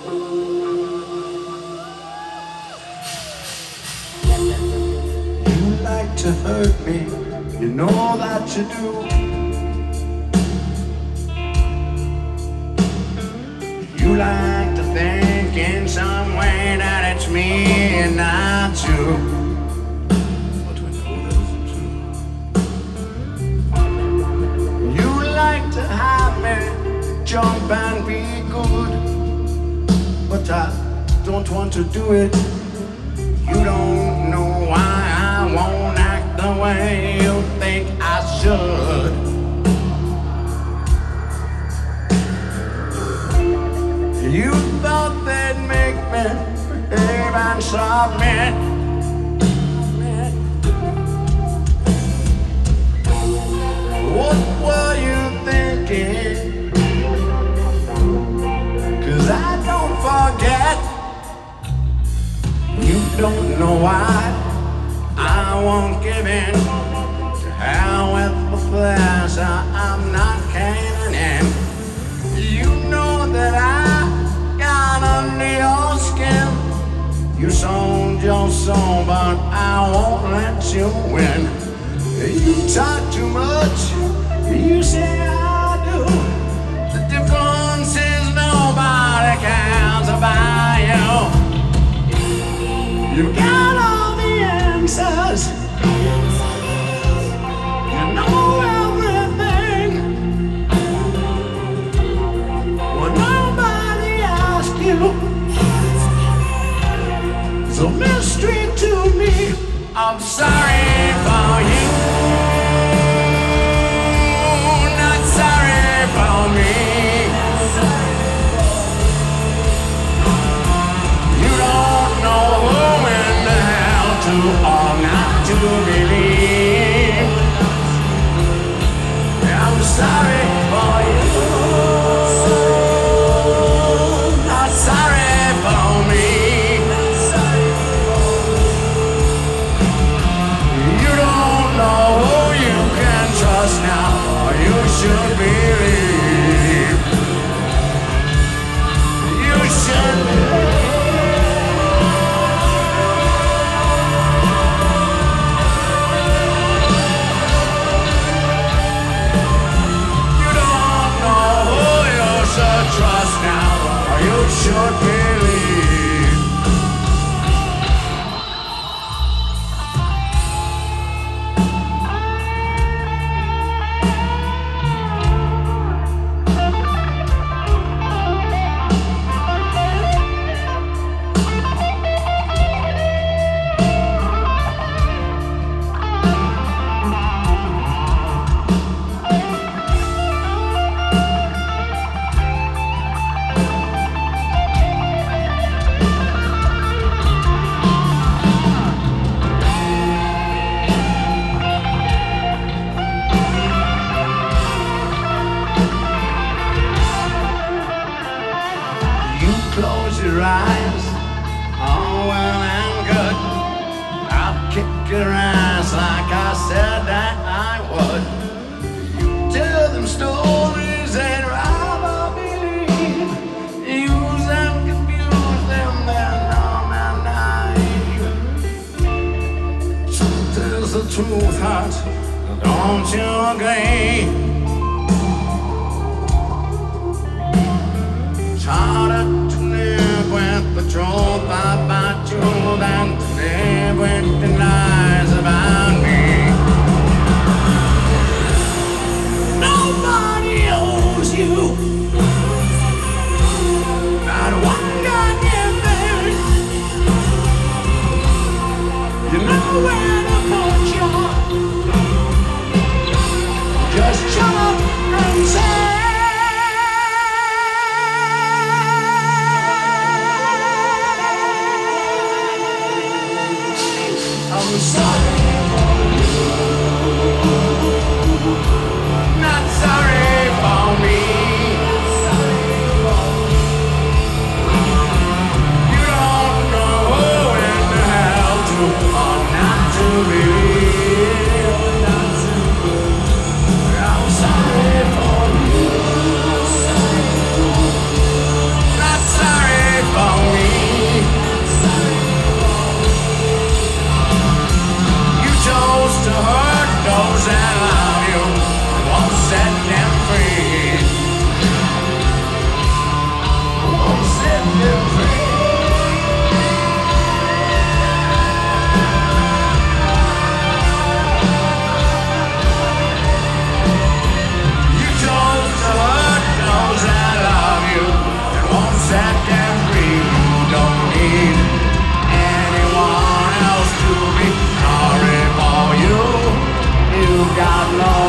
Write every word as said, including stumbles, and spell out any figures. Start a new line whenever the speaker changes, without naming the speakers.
You like to hurt me, you know that you do. You like to think in some way that it's me and not you. But we know that isn't true. You like to have me jump and be good, but I don't want to do it. You don't know why I won't act the way you think I should. You thought they'd make me behave and submit. What were you thinking? 'Cause I don't forget. You don't know why I won't give in. To hell with the pleasure, I'm not caving in. You know that I got under your skin. You sold your soul, but I won't let you win. You talk too much, you say I do. The difference is nobody cares about you. You got all the answers. You know everything. Well, nobody asked you. It's a mystery to me. I'm sorry for you. Not sorry for me. You don't know who in the hell to or not to believe. I'm sorry for you. Not sorry for me. You don't know who you can trust now, or you should believe. You should believe. Trust now, or you should believe. Close your eyes, all well and good. I'll kick your ass like I said that I would. You tell them stories they'd rather believe. Use them, confuse them, they're numb and naive. Truth is the truth, heart, don't you agree? It's harder to live with the truth about you than to live with the lies about me. Nobody owes you. Not one goddamn thing. You know where to put your. Just shut up and say. got no